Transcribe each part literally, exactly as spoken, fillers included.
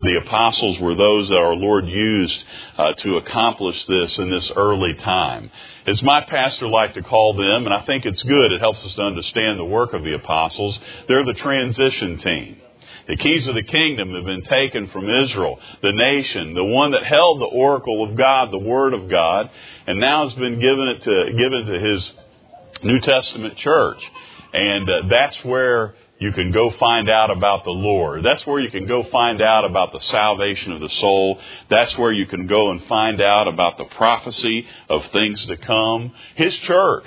The apostles were those that our Lord used uh, to accomplish this in this early time. As my pastor liked to call them, and I think it's good, it helps us to understand the work of the apostles, they're the transition team. The keys of the kingdom have been taken from Israel, the nation, the one that held the oracle of God, the Word of God, and now has been given it to given to His New Testament church. And uh, that's where you can go find out about the Lord. That's where you can go find out about the salvation of the soul. That's where you can go and find out about the prophecy of things to come. His church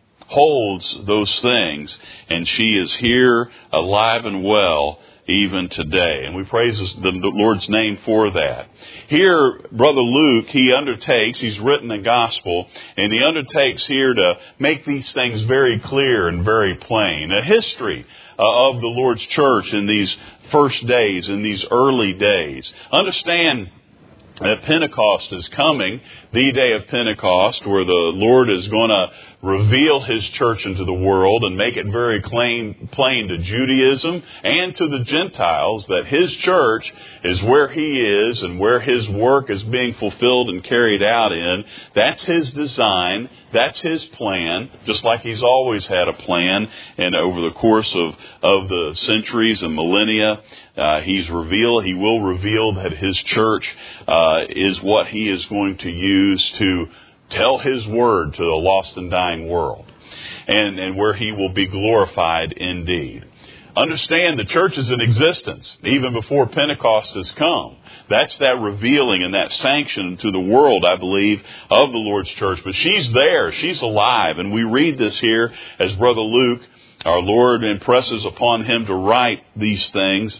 holds those things, and she is here alive and well even today. And we praise the Lord's name for that. Here, Brother Luke, he undertakes, he's written the gospel, and he undertakes here to make these things very clear and very plain. A history uh, of the Lord's church in these first days, in these early days. Understand that Pentecost is coming, the day of Pentecost, where the Lord is going to reveal His church into the world and make it very plain, plain to Judaism and to the Gentiles that His church is where He is and where His work is being fulfilled and carried out in. That's His design. That's His plan, just like He's always had a plan. And over the course of, of the centuries and millennia, uh, He's revealed, He will reveal that His church uh, is what He is going to use to tell His word to the lost and dying world, and, and where He will be glorified indeed. Understand the church is in existence even before Pentecost has come. That's that revealing and that sanction to the world, I believe, of the Lord's church. But she's there. She's alive. And we read this here as Brother Luke, our Lord, impresses upon him to write these things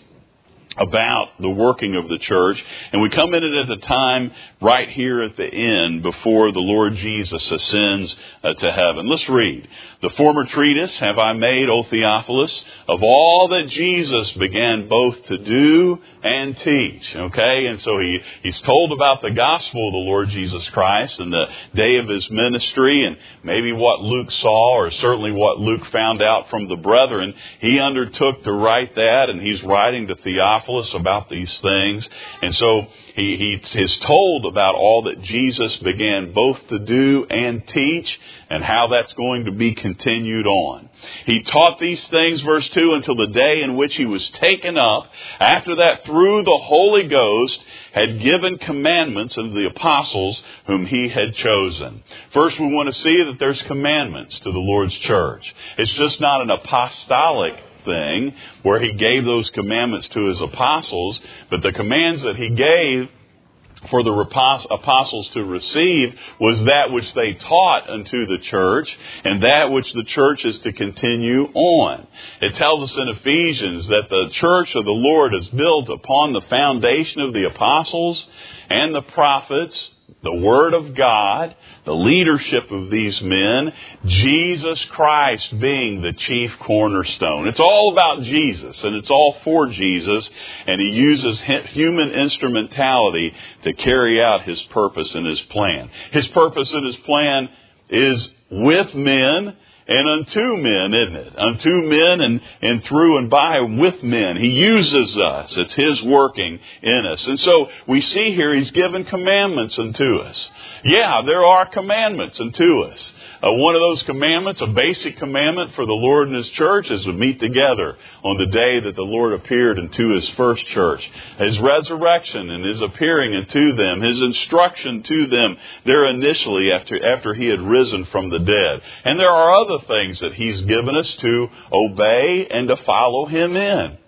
about the working of the church. And we come in it at the time right here at the end before the Lord Jesus ascends uh, to heaven. Let's read. The former treatise have I made, O Theophilus, of all that Jesus began both to do and teach. Okay? And so he, he's told about the gospel of the Lord Jesus Christ and the day of His ministry, and maybe what Luke saw, or certainly what Luke found out from the brethren. He undertook to write that, and he's writing to Theophilus about these things. And so he, he is told about all that Jesus began both to do and teach, and how that's going to be continued on. He taught these things, verse two, until the day in which He was taken up. After that, through the Holy Ghost, had given commandments unto the apostles whom He had chosen. First, we want to see that there's commandments to the Lord's church. It's just not an apostolic thing where He gave those commandments to His apostles, but the commands that He gave for the apostles to receive was that which they taught unto the church, and that which the church is to continue on. It tells us in Ephesians that the church of the Lord is built upon the foundation of the apostles and the prophets, the Word of God, the leadership of these men, Jesus Christ being the chief cornerstone. It's all about Jesus, and it's all for Jesus, and He uses human instrumentality to carry out His purpose and His plan. His purpose and His plan is with men and unto men, isn't it? Unto men and, and through and by with men. He uses us. It's His working in us. And so we see here He's given commandments unto us. Yeah, there are commandments unto us. Uh, one of those commandments, a basic commandment for the Lord and His church, is to meet together on the day that the Lord appeared into His first church. His resurrection and His appearing unto them, His instruction to them there initially after, after He had risen from the dead. And there are other things that He's given us to obey and to follow Him in.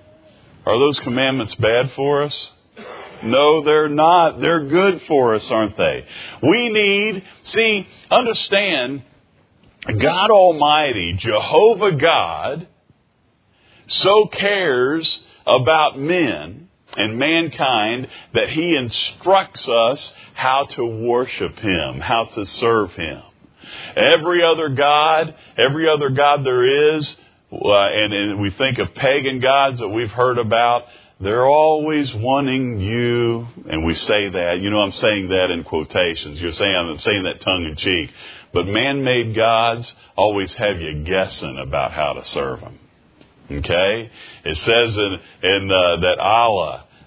Are those commandments bad for us? No, they're not. They're good for us, aren't they? We need, see, understand, God Almighty, Jehovah God, so cares about men and mankind that He instructs us how to worship Him, how to serve Him. Every other God, every other God there is, uh, and, and we think of pagan gods that we've heard about, they're always wanting you, and we say that, you know, I'm saying that in quotations. You're saying, I'm saying that tongue in cheek. But man-made gods always have you guessing about how to serve them. Okay? It says in, in uh, that Allah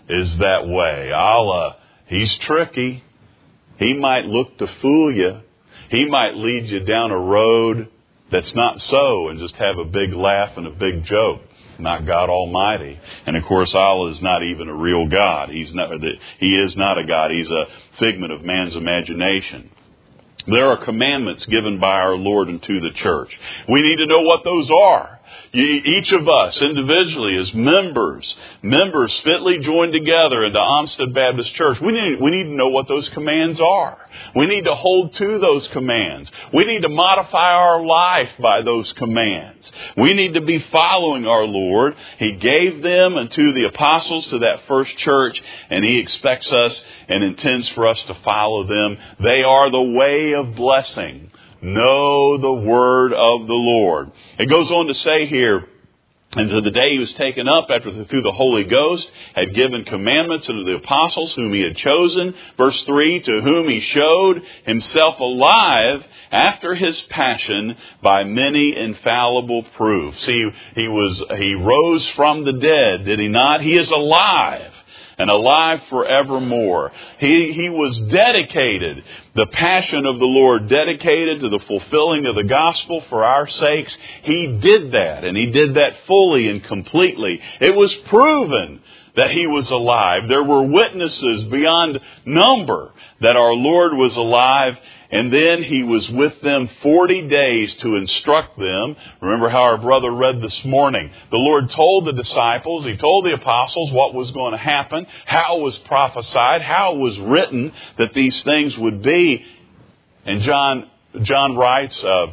is that way. I'll, uh, he's tricky. He might look to fool you. He might lead you down a road that's not so and just have a big laugh and a big joke. Not God Almighty. And of course, Allah is not even a real God. He's not, He is not a God. He's a figment of man's imagination. There are commandments given by our Lord unto the church. We need to know what those are. Each of us individually as members, members fitly joined together into Amstead Baptist Church, we need, we need to know what those commands are. We need to hold to those commands. We need to modify our life by those commands. We need to be following our Lord. He gave them unto the apostles to that first church, and He expects us and intends for us to follow them. They are the way of blessing. Know the word of the Lord. It goes on to say here, and to the day He was taken up after the, through the Holy Ghost, had given commandments unto the apostles whom He had chosen. Verse three, to whom He showed Himself alive after His passion by many infallible proofs. See, He was, He rose from the dead, did He not? He is alive. And alive forevermore. He, he was dedicated, the passion of the Lord, dedicated to the fulfilling of the gospel for our sakes. He did that, and He did that fully and completely. It was proven that He was alive. There were witnesses beyond number that our Lord was alive. And then He was with them forty days to instruct them. Remember how our brother read this morning. The Lord told the disciples, He told the apostles what was going to happen, how it was prophesied, how it was written that these things would be. And John John writes, uh,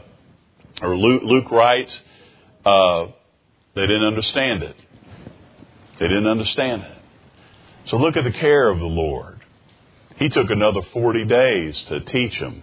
or Luke, Luke writes, uh, they didn't understand it. They didn't understand it. So look at the care of the Lord. He took another forty days to teach them,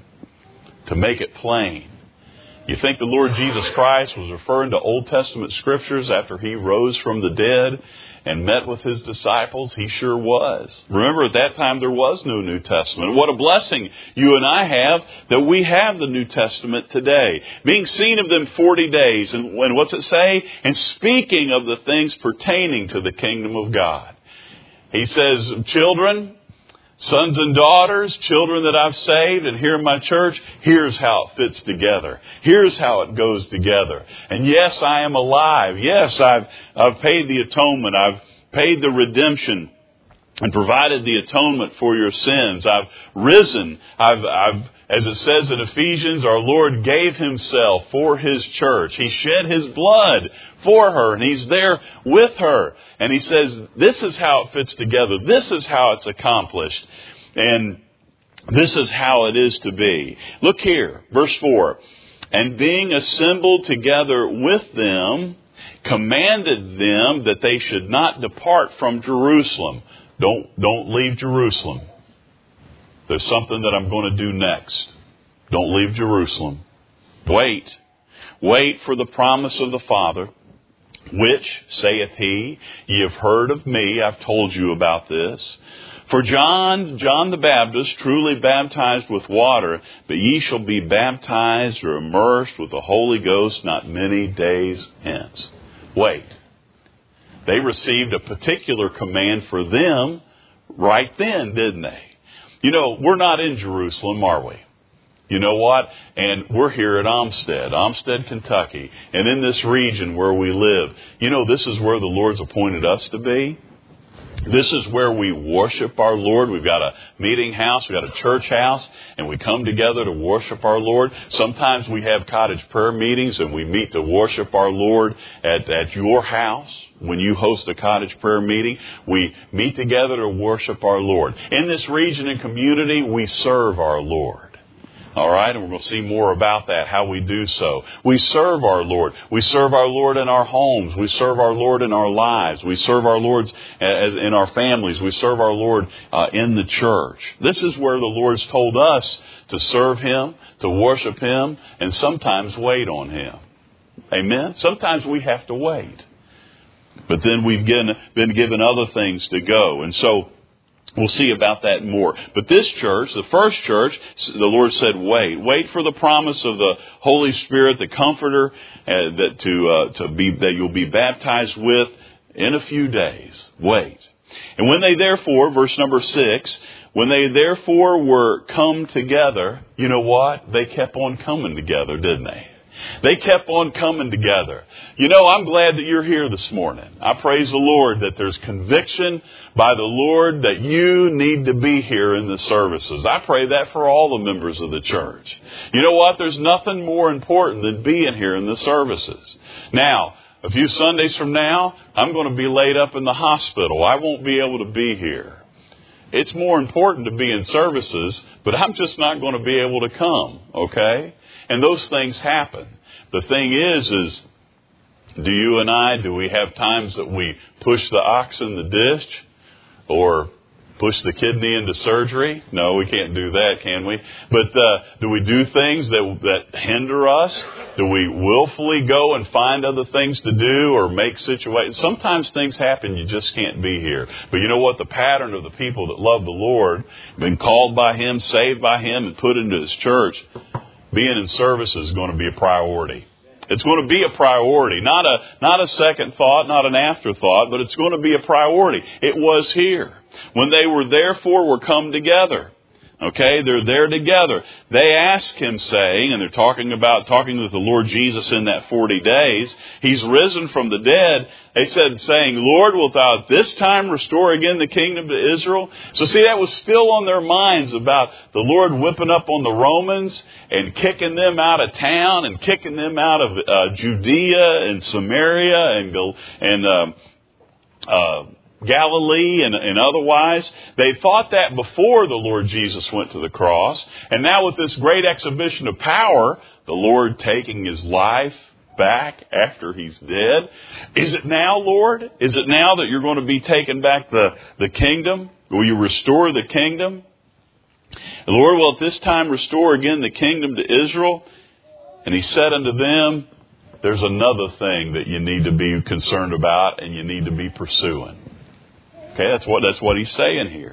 to make it plain. You think the Lord Jesus Christ was referring to Old Testament scriptures after He rose from the dead and met with His disciples? He sure was. Remember, at that time there was no New Testament. What a blessing you and I have that we have the New Testament today. Being seen of them forty days. And, and what's it say? And speaking of the things pertaining to the kingdom of God. He says, children, sons and daughters, children that I've saved and here in my church, here's how it fits together. Here's how it goes together. And yes, I am alive. Yes, I've, I've paid the atonement. I've paid the redemption and provided the atonement for your sins. I've risen. I've, I've, as it says in Ephesians, our Lord gave Himself for His church. He shed His blood for her, and He's there with her. And He says, this is how it fits together. This is how it's accomplished. And this is how it is to be. Look here, verse four. And being assembled together with them, commanded them that they should not depart from Jerusalem. Don't, don't leave Jerusalem. There's something that I'm going to do next. Don't leave Jerusalem. Wait. Wait for the promise of the Father, which, saith He, ye have heard of me. I've told you about this. For John, John the Baptist, truly baptized with water, but ye shall be baptized or immersed with the Holy Ghost not many days hence. Wait. They received a particular command for them right then, didn't they? You know, we're not in Jerusalem, are we? You know what? And we're here at Amstead, Amstead, Kentucky. And in this region where we live, you know, this is where the Lord's appointed us to be. This is where we worship our Lord. We've got a meeting house, we've got a church house, and we come together to worship our Lord. Sometimes we have cottage prayer meetings and we meet to worship our Lord at, at your house. When you host a cottage prayer meeting, we meet together to worship our Lord. In this region and community, we serve our Lord. All right, and we're going to see more about that, how we do so. We serve our Lord. We serve our Lord in our homes. We serve our Lord in our lives. We serve our Lord as in our families. We serve our Lord uh, in the church. This is where the Lord's told us to serve Him, to worship Him, and sometimes wait on Him. Amen? Sometimes we have to wait. But then we've been given other things to go. And so we'll see about that more. But this church, the first church, the Lord said, wait. Wait for the promise of the Holy Spirit, the Comforter, uh, that to uh, to be that you'll be baptized with in a few days. Wait. And when they therefore, verse number six, when they therefore were come together, you know what? They kept on coming together, didn't they? They kept on coming together. You know, I'm glad that you're here this morning. I praise the Lord that there's conviction by the Lord that you need to be here in the services. I pray that for all the members of the church. You know what? There's nothing more important than being here in the services. Now, a few Sundays from now, I'm going to be laid up in the hospital. I won't be able to be here. It's more important to be in services, but I'm just not going to be able to come, okay? And those things happen. The thing is, is do you and I, do we have times that we push the ox in the ditch or push the kidney into surgery? No, we can't do that, can we? But uh, do we do things that that hinder us? Do we willfully go and find other things to do or make situations? Sometimes things happen, you just can't be here. But you know what? The pattern of the people that love the Lord, been called by Him, saved by Him, and put into His church, being in service is going to be a priority. It's going to be a priority, not a not a second thought, not an afterthought, but it's going to be a priority. It was here. When they were therefore were come together. Okay, they're there together. They ask Him, saying, and they're talking about, talking with the Lord Jesus in that forty days. He's risen from the dead. They said, saying, Lord, wilt thou at this time restore again the kingdom to Israel? So see, that was still on their minds about the Lord whipping up on the Romans and kicking them out of town and kicking them out of uh, Judea and Samaria and, and um, uh, Galilee and, and otherwise. They thought that before the Lord Jesus went to the cross. And now with this great exhibition of power, the Lord taking His life back after He's dead. Is it now, Lord? Is it now that you're going to be taking back the, the kingdom? Will you restore the kingdom? The Lord will at this time restore again the kingdom to Israel. And He said unto them, there's another thing that you need to be concerned about and you need to be pursuing. Okay, that's what that's what He's saying here.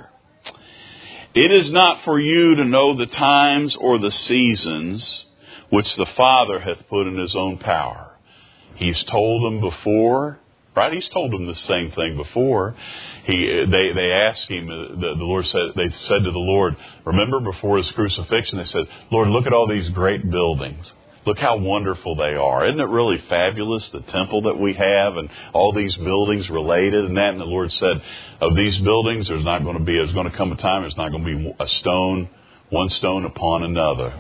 It is not for you to know the times or the seasons which the Father hath put in His own power. He's told them before, right? He's told them the same thing before. He they they asked Him. The, the Lord said they said to the Lord, remember before His crucifixion, they said, Lord, look at all these great buildings. Look how wonderful they are. Isn't it really fabulous, the temple that we have and all these buildings related and that? And the Lord said, of these buildings, there's not going to be, there's going to come a time, there's not going to be a stone, one stone upon another.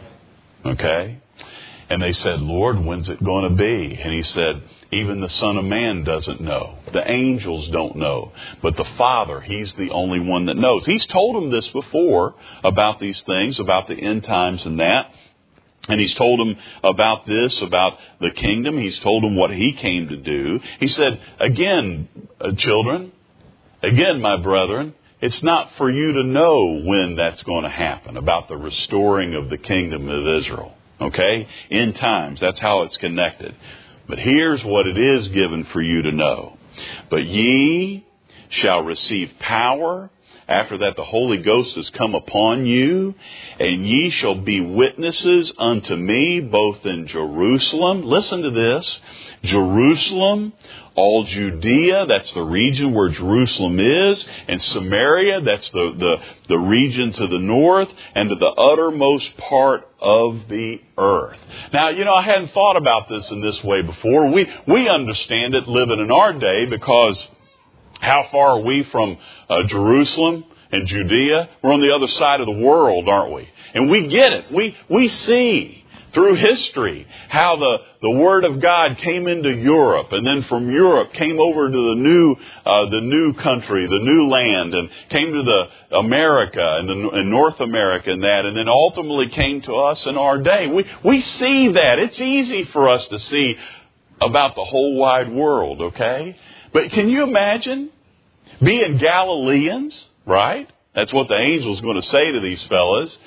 Okay? And they said, Lord, when's it going to be? And He said, even the Son of Man doesn't know. The angels don't know. But the Father, He's the only one that knows. He's told them this before about these things, about the end times and that. And He's told them about this, about the kingdom. He's told them what He came to do. He said, again, uh, children, again, my brethren, it's not for you to know when that's going to happen, about the restoring of the kingdom of Israel. Okay? End times, that's how it's connected. But here's what it is given for you to know. But ye shall receive power. After that, the Holy Ghost has come upon you, and ye shall be witnesses unto me, both in Jerusalem. Listen to this. Jerusalem, all Judea, that's the region where Jerusalem is, and Samaria, that's the, the, the region to the north, and to the uttermost part of the earth. Now, you know, I hadn't thought about this in this way before. We, we understand it living in our day because how far are we from uh, Jerusalem and Judea? We're on the other side of the world, aren't we? And we get it. We we see through history how the, the Word of God came into Europe, and then from Europe came over to the new uh, the new country, the new land, and came to the America and, the, and North America and that, and then ultimately came to us in our day. We we see that. It's easy for us to see about the whole wide world, okay? But can you imagine being Galileans, right? That's what the angel's going to say to these fellas.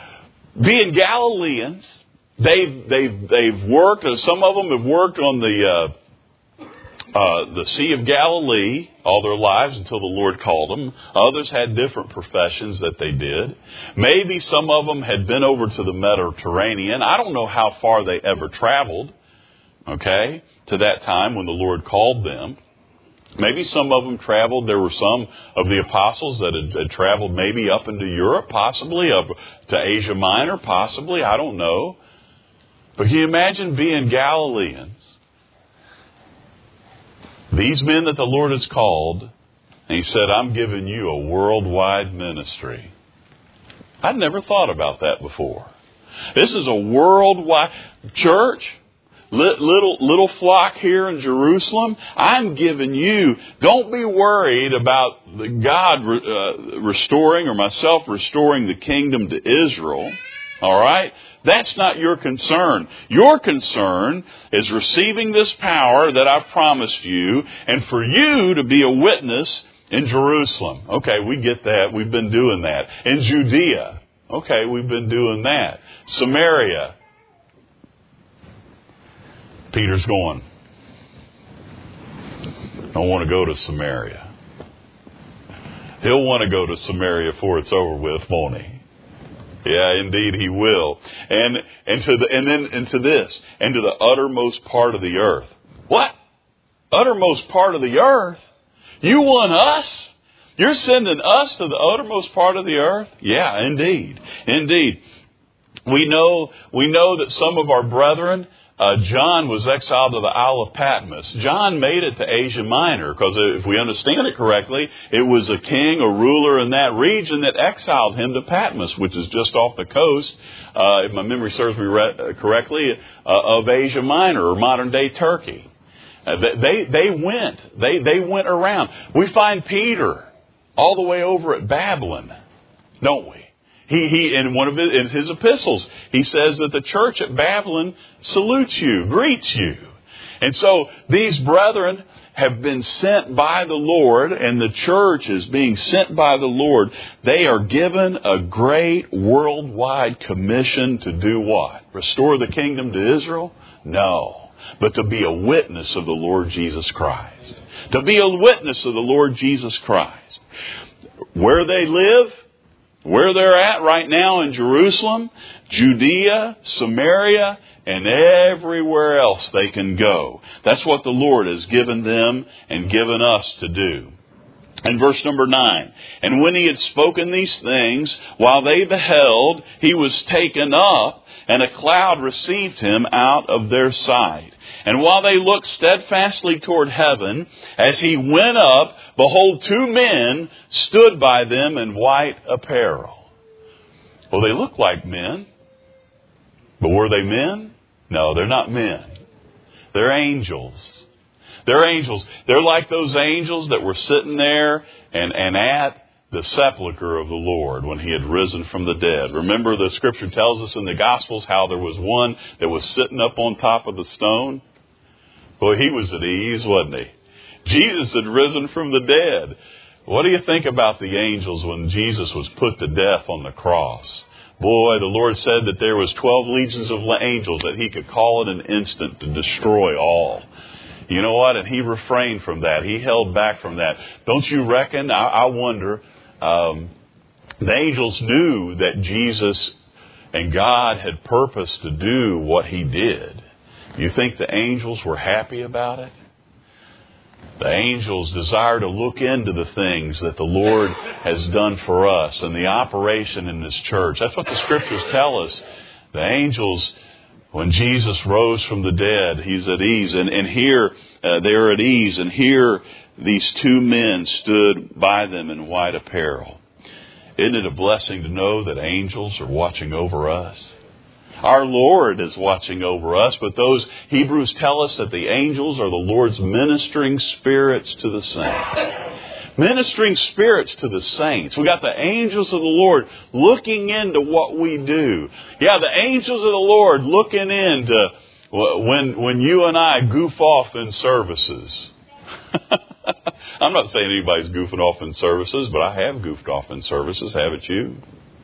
Being Galileans, they've they've they've worked. Some of them have worked on the uh, uh, the Sea of Galilee all their lives until the Lord called them. Others had different professions that they did. Maybe some of them had been over to the Mediterranean. I don't know how far they ever traveled. Okay, to that time when the Lord called them. Maybe some of them traveled. There were some of the apostles that had, had traveled maybe up into Europe, possibly, up to Asia Minor, possibly. I don't know. But can you imagine being Galileans? These men that the Lord has called, and He said, I'm giving you a worldwide ministry. I'd never thought about that before. This is a worldwide church. Little little flock here in Jerusalem, I'm giving you, don't be worried about the God uh, restoring or myself restoring the kingdom to Israel. All right? That's not your concern. Your concern is receiving this power that I've promised you and for you to be a witness in Jerusalem. Okay, we get that. We've been doing that. In Judea. Okay, we've been doing that. Samaria. Peter's going, I want to go to Samaria. He'll want to go to Samaria before it's over with, won't he? Yeah, indeed he will. And and to the and then and to this, and to the uttermost part of the earth. What? Uttermost part of the earth? You want us? You're sending us to the uttermost part of the earth? Yeah, indeed. Indeed. We know we know that some of our brethren, Uh, John was exiled to the Isle of Patmos. John made it to Asia Minor because if we understand it correctly, it was a king, a ruler in that region that exiled him to Patmos, which is just off the coast, uh, if my memory serves me re- correctly, uh, of Asia Minor or modern day Turkey. Uh, they they went they they went around. We find Peter all the way over at Babylon, don't we? He, he, in one of his, in his epistles, he says that the church at Babylon salutes you, greets you. And so these brethren have been sent by the Lord, and the church is being sent by the Lord. They are given a great worldwide commission to do what? Restore the kingdom to Israel? No. But to be a witness of the Lord Jesus Christ. To be a witness of the Lord Jesus Christ. Where they live, where they're at right now in Jerusalem, Judea, Samaria, and everywhere else they can go. That's what the Lord has given them and given us to do. And verse number nine, and when he had spoken these things, while they beheld, he was taken up, and a cloud received him out of their sight. And while they looked steadfastly toward heaven, as he went up, behold, two men stood by them in white apparel. Well, they looked like men. But were they men? No, they're not men. They're angels. They're angels. They're like those angels that were sitting there and, and at the sepulcher of the Lord when he had risen from the dead. Remember, the scripture tells us in the Gospels how there was one that was sitting up on top of the stone. Well, he was at ease, wasn't he? Jesus had risen from the dead. What do you think about the angels when Jesus was put to death on the cross? Boy, the Lord said that there was twelve legions of angels that he could call in an instant to destroy all. You know what? And he refrained from that. He held back from that. Don't you reckon? I, I wonder. Um, the angels knew that Jesus and God had purposed to do what he did. You think the angels were happy about it? The angels desire to look into the things that the Lord has done for us and the operation in this church. That's what the scriptures tell us. The angels, when Jesus rose from the dead, he's at ease. And, and here, uh, they're at ease. And here, these two men stood by them in white apparel. Isn't it a blessing to know that angels are watching over us? Our Lord is watching over us, but those Hebrews tell us that the angels are the Lord's ministering spirits to the saints. Ministering spirits to the saints. We got the angels of the Lord looking into what we do. Yeah, the angels of the Lord looking into when, when you and I goof off in services. I'm not saying anybody's goofing off in services, but I have goofed off in services, haven't you?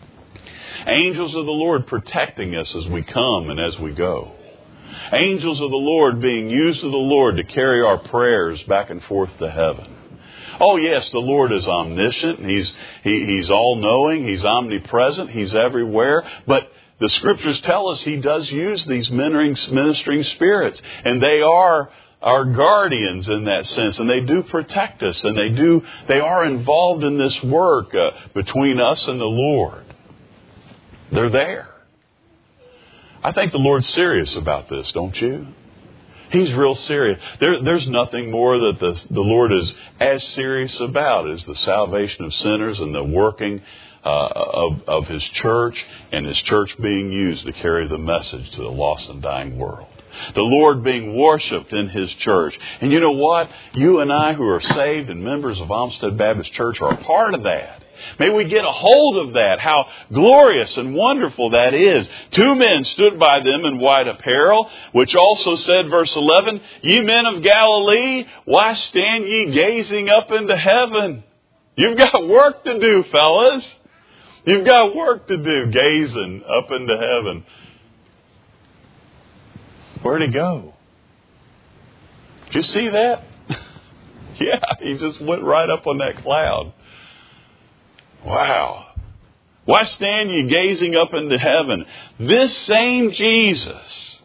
Angels of the Lord protecting us as we come and as we go. Angels of the Lord being used of the Lord to carry our prayers back and forth to heaven. Oh yes, the Lord is omniscient. He's, he, he's all-knowing. He's omnipresent. He's everywhere. But the scriptures tell us he does use these ministering, ministering spirits. And they are our guardians in that sense, and they do protect us, and they do they are involved in this work uh, between us and the Lord. They're there. I think the Lord's serious about this, don't you? He's real serious. There, there's nothing more that the, the Lord is as serious about as the salvation of sinners and the working uh, of, of His church, and His church being used to carry the message to the lost and dying world. The Lord being worshipped in His church. And you know what? You and I who are saved and members of Olmsted Baptist Church are a part of that. May we get a hold of that, how glorious and wonderful that is. Two men stood by them in white apparel, which also said, verse eleven, Ye men of Galilee, why stand ye gazing up into heaven? You've got work to do, fellas. You've got work to do, gazing up into heaven. Where'd he go? Did you see that? Yeah, he just went right up on that cloud. Wow. Why stand ye gazing up into heaven? This same Jesus.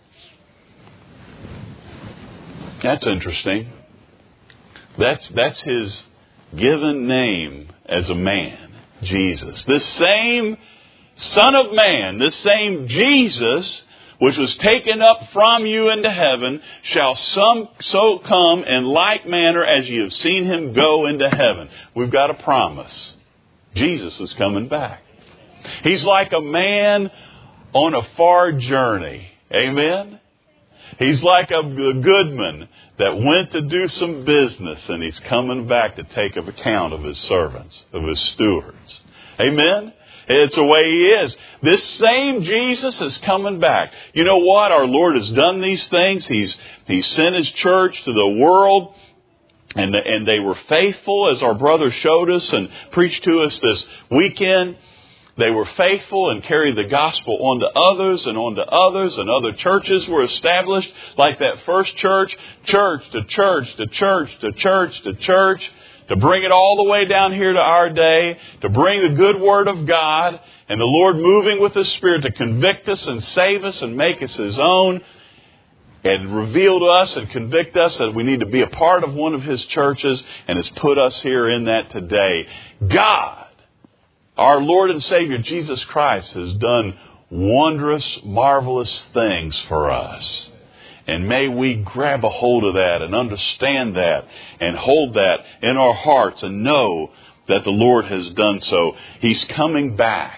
That's interesting. That's, that's His given name as a man, Jesus. This same Son of Man, this same Jesus, which was taken up from you into heaven, shall some so come in like manner as ye have seen Him go into heaven. We've got a promise. Jesus is coming back. He's like a man on a far journey. Amen? He's like a goodman that went to do some business, and he's coming back to take account of his servants, of his stewards. Amen? It's the way He is. This same Jesus is coming back. You know what? Our Lord has done these things. He's, He's sent His church to the world. And, and they were faithful, as our brother showed us and preached to us this weekend. They were faithful and carried the gospel on to others and on to others, and other churches were established like that first church, church to church to church to church to church, to bring it all the way down here to our day, to bring the good word of God, and the Lord moving with His Spirit to convict us and save us and make us His own, and reveal to us and convict us that we need to be a part of one of His churches, and has put us here in that today. God, our Lord and Savior Jesus Christ, has done wondrous, marvelous things for us. And may we grab a hold of that and understand that and hold that in our hearts and know that the Lord has done so. He's coming back.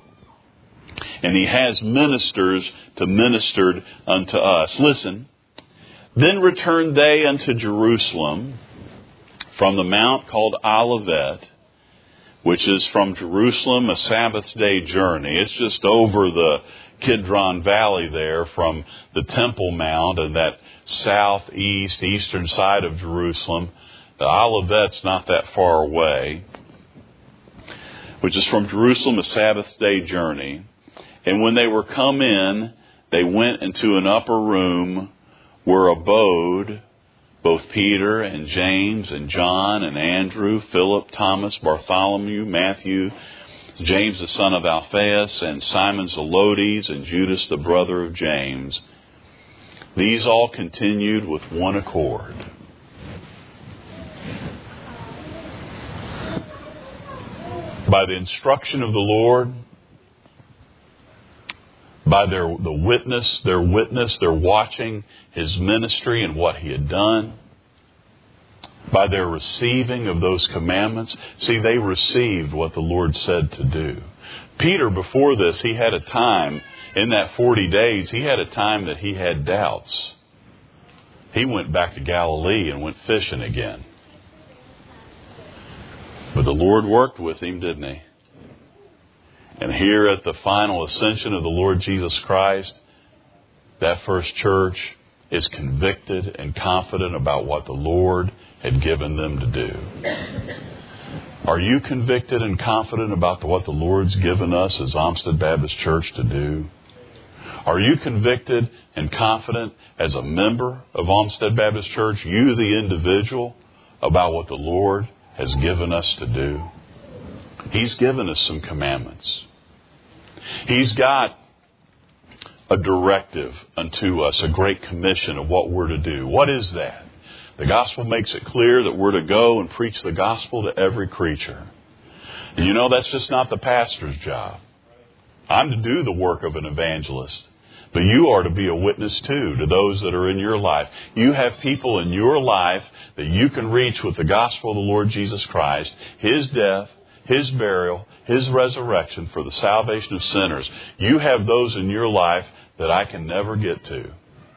And He has ministers to minister unto us. Listen. Then returned they unto Jerusalem from the mount called Olivet, which is from Jerusalem a Sabbath day journey. It's just over the Kidron Valley there from the Temple Mount and that southeast, eastern side of Jerusalem. The Olivet's not that far away, which is from Jerusalem a Sabbath day journey. And when they were come in, they went into an upper room where abode both Peter and James and John and Andrew, Philip, Thomas, Bartholomew, Matthew, James the son of Alphaeus, and Simon Zelotes, and Judas the brother of James. These all continued with one accord. By the instruction of the Lord, by their the witness, their witness, their watching His ministry and what He had done, by their receiving of those commandments. See, they received what the Lord said to do. Peter, before this, he had a time, in that forty days, he had a time that he had doubts. He went back to Galilee and went fishing again. But the Lord worked with him, didn't He? And here at the final ascension of the Lord Jesus Christ, that first church is convicted and confident about what the Lord had given them to do. Are you convicted and confident about what the Lord's given us as Olmsted Baptist Church to do? Are you convicted and confident as a member of Olmsted Baptist Church, you the individual, about what the Lord has given us to do? He's given us some commandments. He's got a directive unto us, a great commission of what we're to do. What is that? The gospel makes it clear that we're to go and preach the gospel to every creature. And you know, that's just not the pastor's job. I'm to do the work of an evangelist. But you are to be a witness too to those that are in your life. You have people in your life that you can reach with the gospel of the Lord Jesus Christ, His death, His burial, His resurrection for the salvation of sinners. You have those in your life that I can never get to.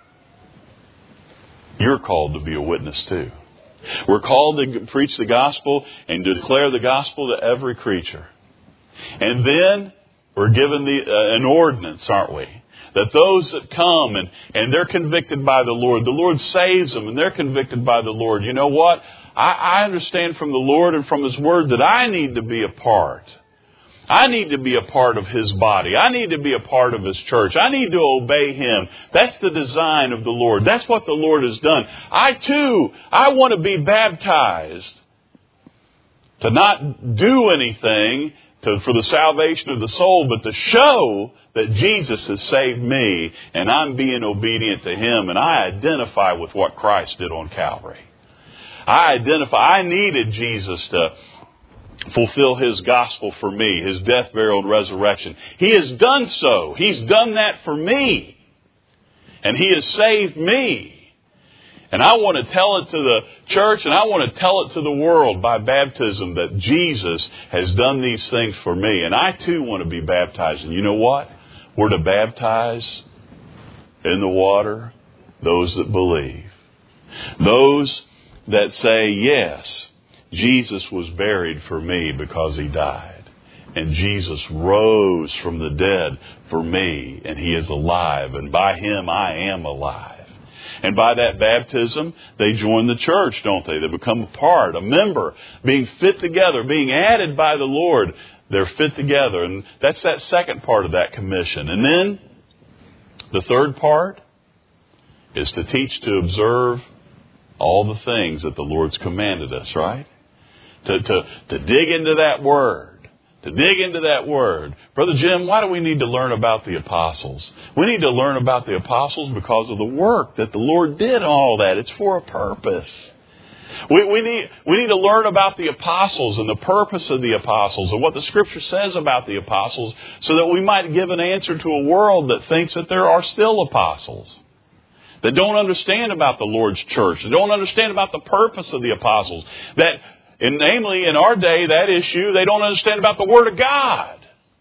You're called to be a witness too. We're called to preach the gospel and to declare the gospel to every creature. And then we're given the, uh, an ordinance, aren't we? That those that come and, and they're convicted by the Lord, the Lord saves them and they're convicted by the Lord. You know what? I, I understand from the Lord and from His Word that I need to be a part. I need to be a part of His body. I need to be a part of His church. I need to obey Him. That's the design of the Lord. That's what the Lord has done. I too, I want to be baptized. To not do anything to, for the salvation of the soul, but to show that Jesus has saved me and I'm being obedient to Him and I identify with what Christ did on Calvary. I identify, I needed Jesus to fulfill His gospel for me, His death, burial, and resurrection. He has done so. He's done that for me. And He has saved me. And I want to tell it to the church and I want to tell it to the world by baptism that Jesus has done these things for me. And I too want to be baptized. And you know what? We're to baptize in the water those that believe. Those that say, yes, Jesus was buried for me because He died. And Jesus rose from the dead for me. And He is alive. And by Him I am alive. And by that baptism, they join the church, don't they? They become a part, a member, being fit together, being added by the Lord. They're fit together. And that's that second part of that commission. And then the third part is to teach to observe all the things that the Lord's commanded us, right? To, to, to dig into that Word. To dig into that Word. Brother Jim, why do we need to learn about the apostles? We need to learn about the apostles because of the work that the Lord did all that. It's for a purpose. We, we, need, we need to learn about the apostles and the purpose of the apostles and what the Scripture says about the apostles so that we might give an answer to a world that thinks that there are still apostles. That don't understand about the Lord's church. That don't understand about the purpose of the apostles. That And namely, in our day, that issue, they don't understand about the Word of God.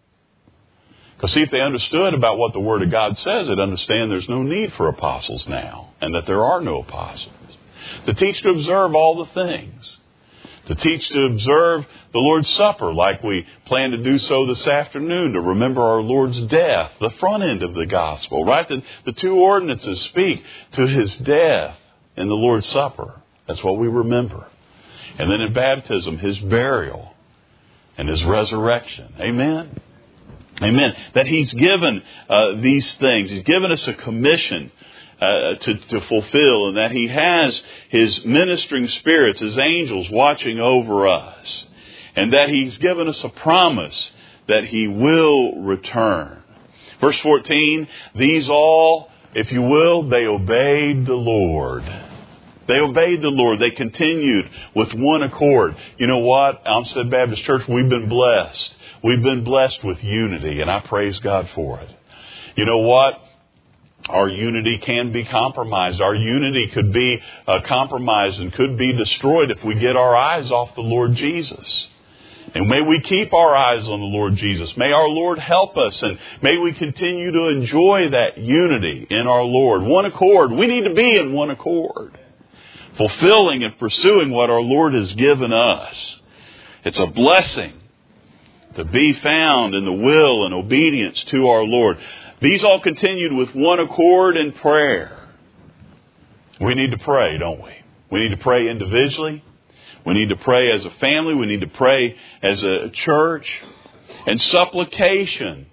Because see, if they understood about what the Word of God says, they'd understand there's no need for apostles now. And that there are no apostles. To teach to observe all the things. To teach to observe the Lord's Supper like we plan to do so this afternoon. To remember our Lord's death, the front end of the gospel. Right? The, the two ordinances speak to His death in the Lord's Supper. That's what we remember. And then in baptism, His burial and His resurrection. Amen? Amen. That He's given uh, these things. He's given us a commission uh, to, to fulfill. And that He has His ministering spirits, His angels watching over us. And that He's given us a promise that He will return. Verse fourteen, these all, if you will, they obeyed the Lord. They obeyed the Lord. They continued with one accord. You know what? Olmsted Baptist Church, we've been blessed. We've been blessed with unity, and I praise God for it. You know what? Our unity can be compromised. Our unity could be uh, compromised and could be destroyed if we get our eyes off the Lord Jesus. And may we keep our eyes on the Lord Jesus. May our Lord help us, and may we continue to enjoy that unity in our Lord. One accord. We need to be in one accord. Fulfilling and pursuing what our Lord has given us. It's a blessing to be found in the will and obedience to our Lord. These all continued with one accord in prayer. We need to pray, don't we? We need to pray individually. We need to pray as a family. We need to pray as a church. And supplication.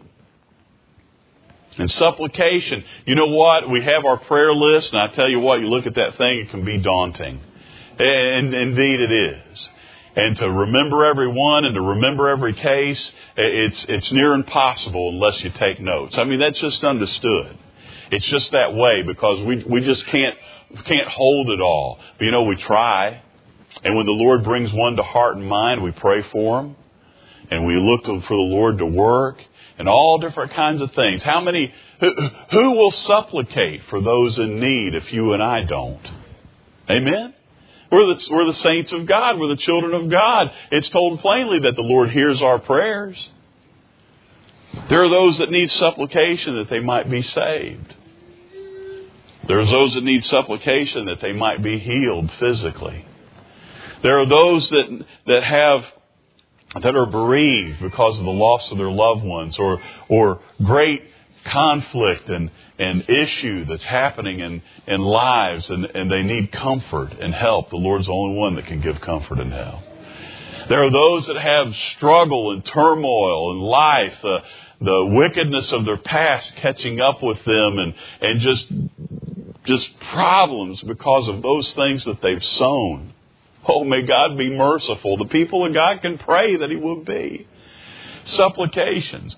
And supplication. You know what? We have our prayer list, and I tell you what, you look at that thing, it can be daunting. And indeed it is. And to remember every one and to remember every case, it's it's near impossible unless you take notes. I mean, that's just understood. It's just that way because we we just can't we can't hold it all. But you know, we try. And when the Lord brings one to heart and mind, we pray for them. And we look to, for the Lord to work. And all different kinds of things. How many, who, who will supplicate for those in need if you and I don't? Amen? We're the, we're the saints of God. We're the children of God. It's told plainly that the Lord hears our prayers. There are those that need supplication that they might be saved. There's those that need supplication that they might be healed physically. There are those that that have that are bereaved because of the loss of their loved ones, or or great conflict and, and issue that's happening in, in lives, and, and they need comfort and help. The Lord's the only one that can give comfort and help. There are those that have struggle and turmoil in life, uh, the wickedness of their past catching up with them, and, and just, just problems because of those things that they've sown. Oh, may God be merciful. The people of God can pray that He will be. Supplications.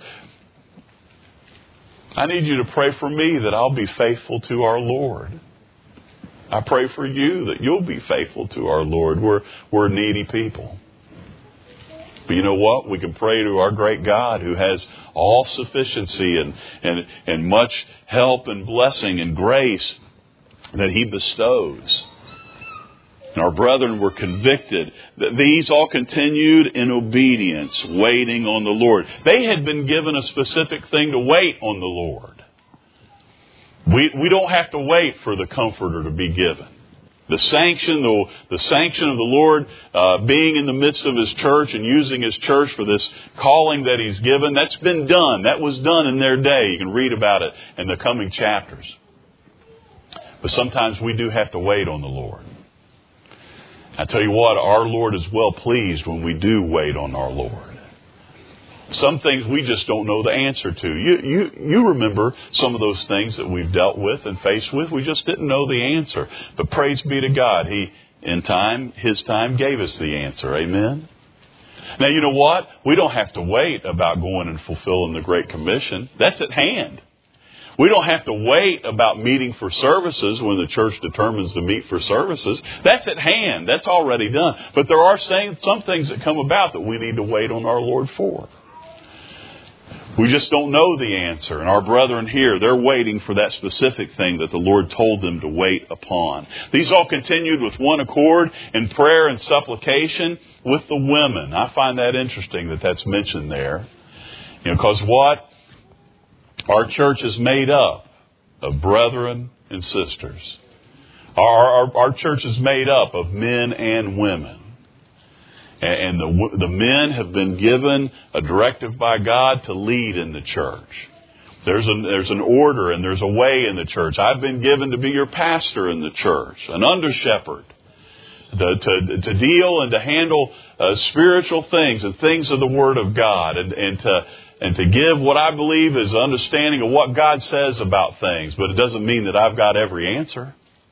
I need you to pray for me that I'll be faithful to our Lord. I pray for you that you'll be faithful to our Lord. We're, we're needy people. But you know what? We can pray to our great God who has all sufficiency and, and, and much help and blessing and grace that He bestows. And our brethren were convicted. These all continued in obedience, waiting on the Lord. They had been given a specific thing to wait on the Lord. We, we don't have to wait for the Comforter to be given. The sanction, the, the sanction of the Lord uh, being in the midst of His church and using His church for this calling that He's given, that's been done. That was done in their day. You can read about it in the coming chapters. But sometimes we do have to wait on the Lord. I tell you what, our Lord is well pleased when we do wait on our Lord. Some things we just don't know the answer to. You, you, you remember some of those things that we've dealt with and faced with. We just didn't know the answer. But praise be to God. He, in time, His time gave us the answer. Amen? Now, you know what? We don't have to wait about going and fulfilling the Great Commission. That's at hand. We don't have to wait about meeting for services when the church determines to meet for services. That's at hand. That's already done. But there are some things that come about that we need to wait on our Lord for. We just don't know the answer. And our brethren here, they're waiting for that specific thing that the Lord told them to wait upon. These all continued with one accord in prayer and supplication with the women. I find that interesting that that's mentioned there. You know, because what? Our church is made up of brethren and sisters. Our, our, our church is made up of men and women. And the, the men have been given a directive by God to lead in the church. There's, a, there's an order and there's a way in the church. I've been given to be your pastor in the church, an under-shepherd, to, to, to deal and to handle uh, spiritual things and things of the Word of God, and, and to and to give what I believe is understanding of what God says about things. But it doesn't mean that I've got every answer.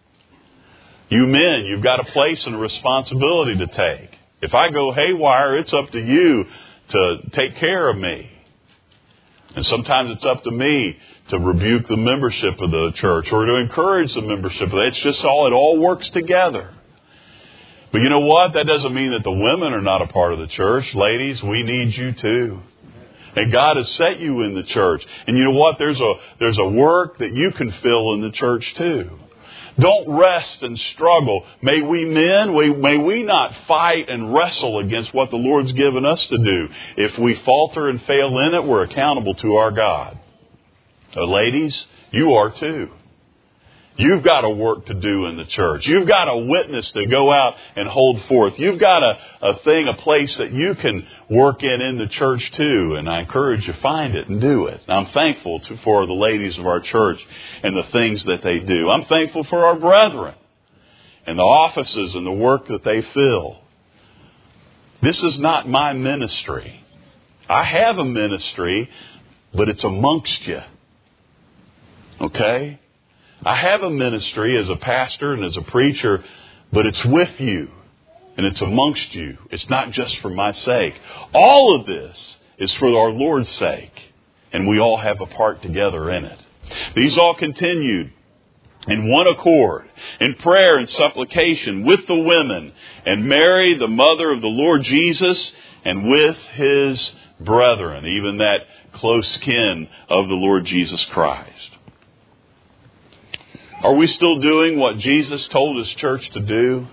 You men, you've got a place and a responsibility to take. If I go haywire, it's up to you to take care of me. And sometimes it's up to me to rebuke the membership of the church or to encourage the membership. It's just all, it all works together. But you know what? That doesn't mean that the women are not a part of the church. Ladies, we need you too. And God has set you in the church. And you know what? There's a, there's a work that you can fill in the church too. Don't rest and struggle. May we men, we, may we not fight and wrestle against what the Lord's given us to do. If we falter and fail in it, we're accountable to our God. Uh, ladies, you are too. You've got a work to do in the church. You've got a witness to go out and hold forth. You've got a, a thing, a place that you can work in in the church too. And I encourage you, find it and do it. And I'm thankful to, for the ladies of our church and the things that they do. I'm thankful for our brethren and the offices and the work that they fill. This is not my ministry. I have a ministry, but it's amongst you. Okay? I have a ministry as a pastor and as a preacher, but it's with you and it's amongst you. It's not just for my sake. All of this is for our Lord's sake, and we all have a part together in it. These all continued in one accord, in prayer and supplication with the women, and Mary, the mother of the Lord Jesus, and with his brethren, even that close kin of the Lord Jesus Christ. Are we still doing what Jesus told his church to do?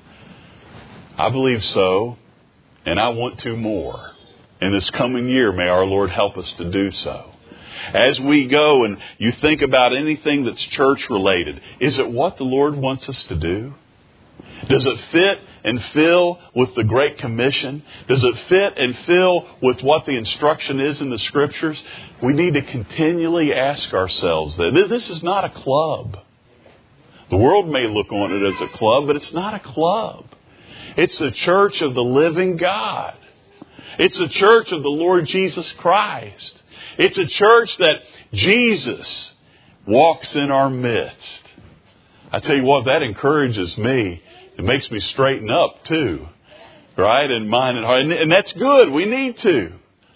I believe so, and I want to more. In this coming year, may our Lord help us to do so. As we go and you think about anything that's church related, is it what the Lord wants us to do? Does it fit and fill with the Great Commission? Does it fit and fill with what the instruction is in the Scriptures? We need to continually ask ourselves that. This is not a club. The world may look on it as a club, but it's not a club. It's the church of the living God. It's the church of the Lord Jesus Christ. It's a church that Jesus walks in our midst. I tell you what, that encourages me. It makes me straighten up too. Right? In mind and heart. And that's good. We need to.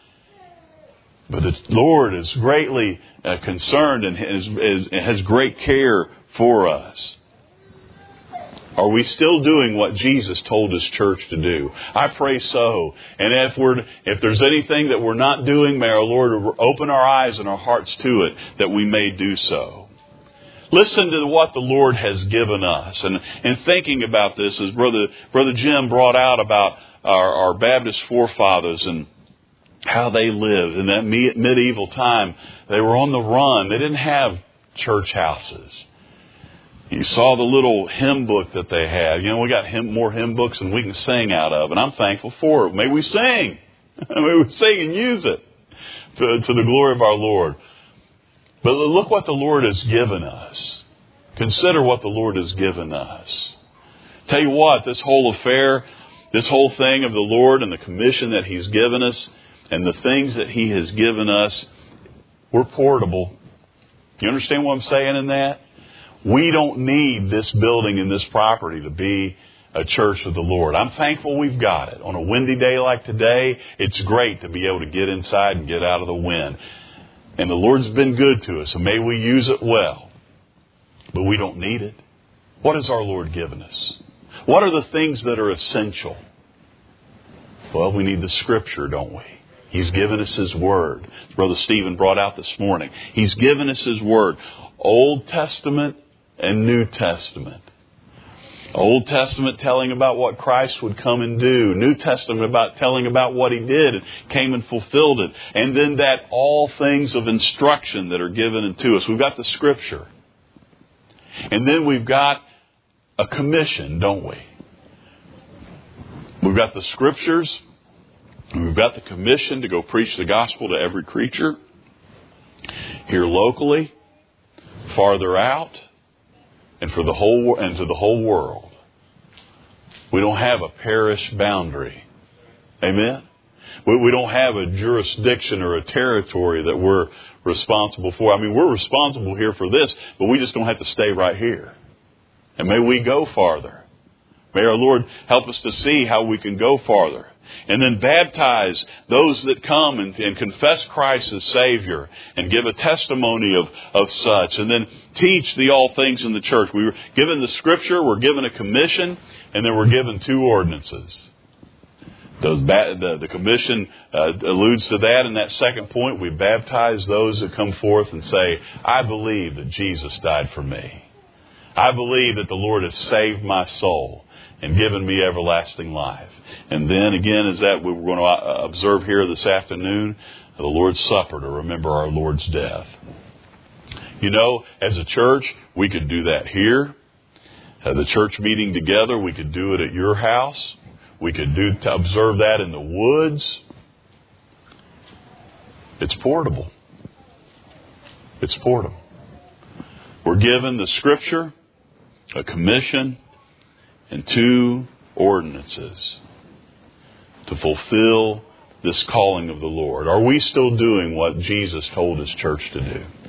But the Lord is greatly uh, concerned and has, is, has great care for us. Are we still doing what Jesus told his church to do? I pray so. And if we're, if there's anything that we're not doing, may our Lord open our eyes and our hearts to it, that we may do so. Listen to what the Lord has given us. And in thinking about this, as Brother, Brother Jim brought out about our, our Baptist forefathers and how they lived in that medieval time. They were on the run. They didn't have church houses. You saw the little hymn book that they had. You know, we got hymn, more hymn books than we can sing out of. And I'm thankful for it. May we sing. May we sing and use it to, to the glory of our Lord. But look what the Lord has given us. Consider what the Lord has given us. Tell you what, this whole affair, this whole thing of the Lord and the commission that He's given us and the things that He has given us, we're portable. You understand what I'm saying in that? We don't need this building and this property to be a church of the Lord. I'm thankful we've got it. On a windy day like today, it's great to be able to get inside and get out of the wind. And the Lord's been good to us, and may we use it well. But we don't need it. What has our Lord given us? What are the things that are essential? Well, we need the Scripture, don't we? He's given us His Word. As Brother Stephen brought out this morning. He's given us His Word. Old Testament and New Testament. Old Testament telling about what Christ would come and do. New Testament about telling about what He did and came and fulfilled it. And then that all things of instruction that are given to us. We've got the Scripture. And then we've got a commission, don't we? We've got the Scriptures. And we've got the commission to go preach the gospel to every creature. Here locally, farther out, and for the whole and to the whole world. We don't have a parish boundary. Amen? We, we don't have a jurisdiction or a territory that we're responsible for. I mean, we're responsible here for this, but we just don't have to stay right here. And may we go farther. May our Lord help us to see how we can go farther. And then baptize those that come and, and confess Christ as Savior and give a testimony of, of such. And then teach the all things in the church. We were given the Scripture, we're given a commission, and then we're given two ordinances. Those ba- the, the commission uh, alludes to that. In that second point, we baptize those that come forth and say, I believe that Jesus died for me. I believe that the Lord has saved my soul and given me everlasting life. And then again, is that we're going to observe here this afternoon, the Lord's Supper, to remember our Lord's death. You know, as a church, we could do that here. Uh, the church meeting together, we could do it at your house. We could do to observe that in the woods. It's portable. It's portable. We're given the Scripture, a commission, and two ordinances to fulfill this calling of the Lord. Are we still doing what Jesus told His church to do?